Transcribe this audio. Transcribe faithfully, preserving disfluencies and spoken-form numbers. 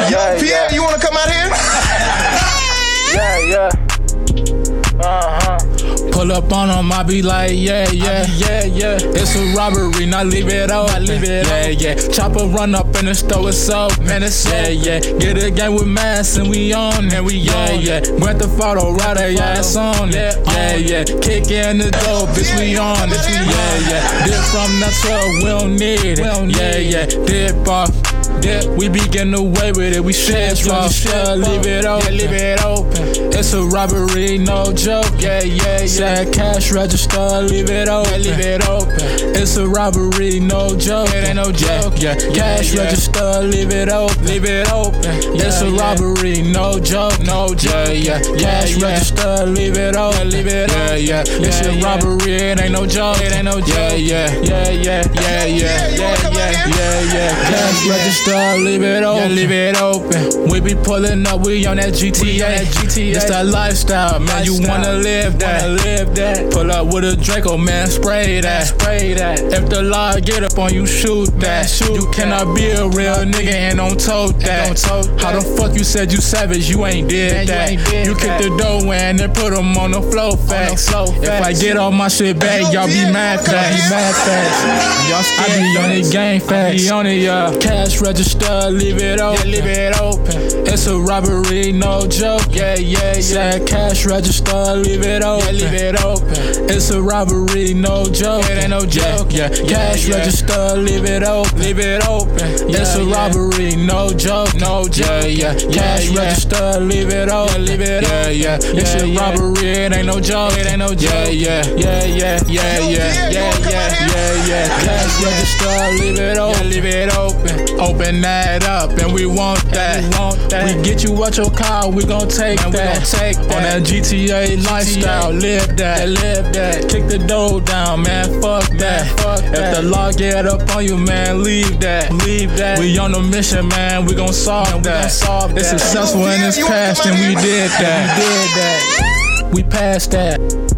Yo, Pierre, you wanna come out here? Yeah, yeah. Uh-huh. Pull up on them, I be like, yeah, yeah, yeah, yeah. It's a robbery, not leave it out, not leave it yeah, out. Yeah. Chopper run up in the store, it's up, man, it's yeah, yeah. Get a game with mass and we on it, we yeah, yeah. Grant the photo, right there, yeah, it's on it, yeah, yeah. Kick in the door, bitch, we on it, we yeah, yeah. Dip from the truck, we don't need it, yeah, yeah. Dip off. Yeah, we be getting away with it, we shit raw, yeah, leave it open, yeah, leave it open. It's a robbery, no joke, yeah, yeah, yeah. Sad cash register, leave it open, yeah, leave it open. It's a robbery, no joke, it ain't no joke, yeah, yeah. Cash yeah, register, leave it open, leave it open. Yeah, it's a yeah, robbery, no joke, no joke, yeah, yeah. Cash yeah, register, leave it open, yeah, leave it open. Yeah, yeah, it's a robbery, it ain't no joke, it ain't no joke, yeah, yeah, yeah, yeah, yeah, yeah, yeah, yeah, yeah, yeah. Cash register. Leave it open, yeah, leave it open. We be pulling up, we on that G T A. That G T A. It's that lifestyle, man. Lifestyle. You wanna live that, wanna live that. Pull up with a Draco, man. Spray that, spray that. If the law get up on you, shoot that. Shoot you cannot be a real nigga and don't tote that. Don't tote How that. The fuck you said you savage? You ain't did man, that. You, ain't did you kick the door in and put them on the flow facts. If I get all my shit back, y'all be mad facts. Be mad facts. Y'all I be on the game facts. Be on it, yeah. Cash register. Leave it open, yeah, leave it open. It's a robbery, no joke, yeah, yeah, yeah. Sad cash register, leave it open, yeah, leave it open. It's a robbery, no joke, it ain't no joke, yeah, yeah. Cash yeah, register, leave it open, leave it open. Yeah, it's a yeah, robbery, no joke, no joke, yeah, yeah. Cash yeah, register, leave it open, yeah, leave it yeah, open. Yeah, yeah. It's a yeah, robbery, it ain't no joke, it ain't no joke, yeah, yeah, yeah, yeah, yeah, yeah, yeah, yeah, yeah. Cash register, leave it open, leave it open. Open that up and we want that. We, want that. We get you out your car, we gon' take man, that. We gon' take that. On that G T A G T A lifestyle, live that, live that. Kick the door down, man, fuck that. Man, fuck if that. The law get up on you, man, leave that, leave that. We on a mission, man, we gon' solve man, that. We gon' solve it's that. Successful in this past and we did that. We did that. We passed that.